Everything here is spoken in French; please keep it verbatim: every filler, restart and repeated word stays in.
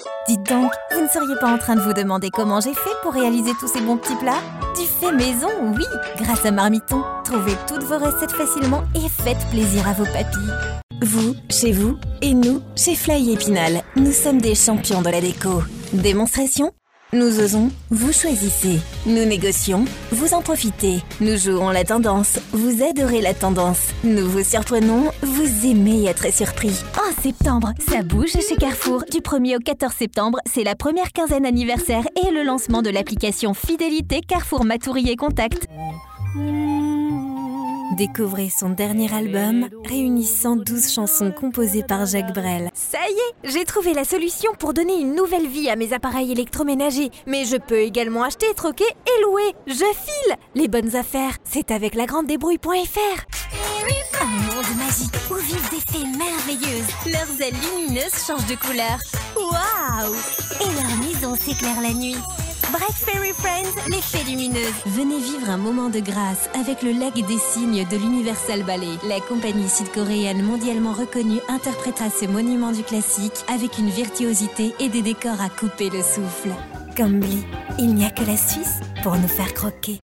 Dites donc, vous ne seriez pas en train de vous demander comment j'ai fait pour réaliser tous ces bons petits plats? Du fait maison, oui, grâce à Marmiton. Trouvez toutes vos recettes facilement et faites plaisir à vos papilles. Vous, chez vous, et nous, chez Fly Épinal, nous sommes des champions de la déco. Démonstration? Nous osons, vous choisissez. Nous négocions, vous en profitez. Nous jouons la tendance, vous adorez la tendance. Nous vous surprenons, vous aimez être surpris. En septembre, ça bouge chez Carrefour. Du premier au quatorze septembre, c'est la première quinzaine anniversaire et le lancement de l'application Fidélité Carrefour Matoury et Contact. Découvrez son dernier album, réunissant douze chansons composées par Jacques Brel. Ça y est, j'ai trouvé la solution pour donner une nouvelle vie à mes appareils électroménagers. Mais je peux également acheter, troquer et louer. Je file! Les bonnes affaires, c'est avec lagrandedébrouille point f r. Un monde magique où vivent des fées merveilleuses. Leurs ailes lumineuses changent de couleur. Waouh! Et leur maison s'éclaire la nuit. Bref, Fairy Friends, les fées lumineuses. Venez vivre un moment de grâce avec le lac des cygnes de l'Universal Ballet. La compagnie sud-coréenne mondialement reconnue interprétera ce monument du classique avec une virtuosité et des décors à couper le souffle. Comme Bly, il n'y a que la Suisse pour nous faire croquer.